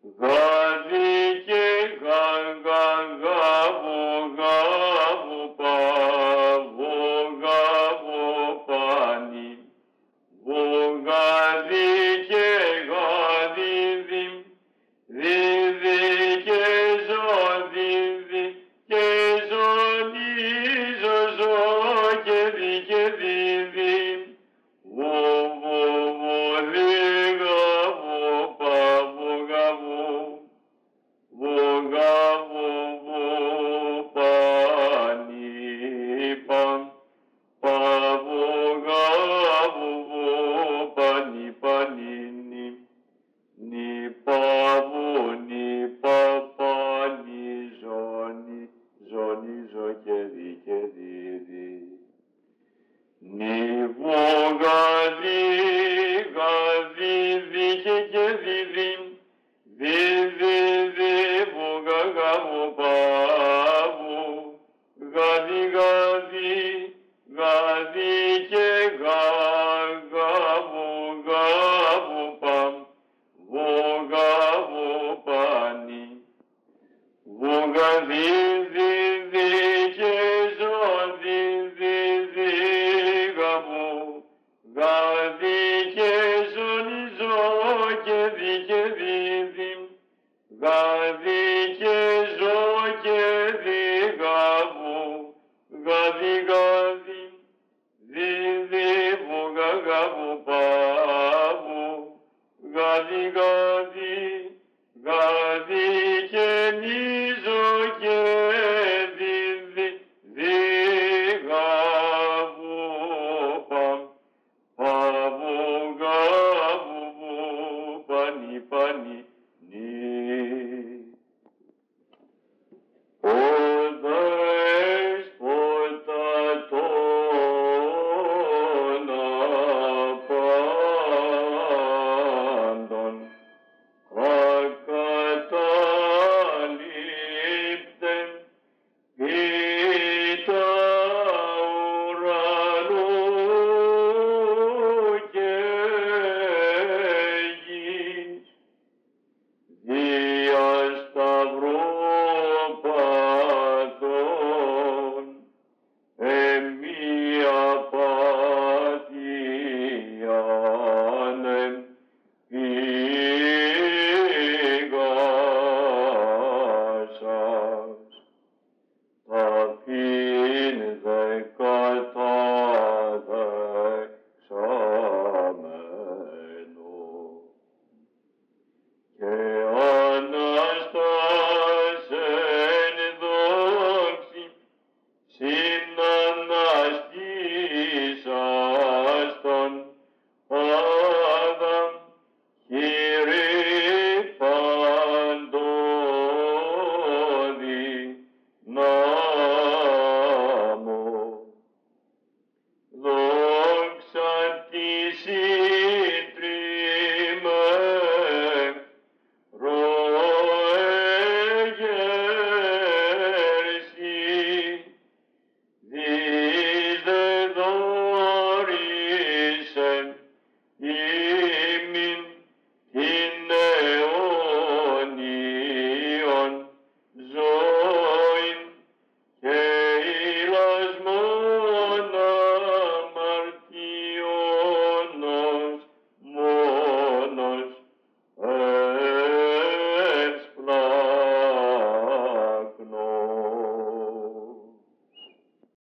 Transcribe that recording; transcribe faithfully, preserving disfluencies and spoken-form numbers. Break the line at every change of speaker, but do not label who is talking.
Γαδί και γα, γαβο, γαβο, παβο, γαβο, πανι. Βογαδί και γαδί, δι, δι, δι και ζω, δι, δι και ζωνί, ζω, ζω και δι και δι, δι. Βο, βο, βο, δι, γαβο, παβο, γαβο. Βο, γαβο, βο, πανι, παν. Παβο, γαβο, βο, πανι, πανι, νι. Νι, παβο, νι, πα, πανι, ζωνι, ζωνι, ζω και δι και δι, δι. Νι, βο, γαδί, γαδί, δι και και δι, δι. Δι, δι, δι, βο, γα, γαβο, παβο. Γαδί, γαδί, γαδί και γα, γαβο, γαβο, παμ. Βο, γαβο, πανι. Βο, γαδί, δι, δι και ζω, δι, δι, δι, γαβο. Γαδί και ζωνι, ζω και δι και δι, δι. Γαδί και ζω και δι, γαβο. Γαδί, γαδί, δι, δι, βο, γα, γαβο, παβο. Γαδί, γαδί, γαδί και νι, ζω και δι, δι, δι, γαβο, παμ. Παβο, γαβο, βο, πανι, πανι, νι.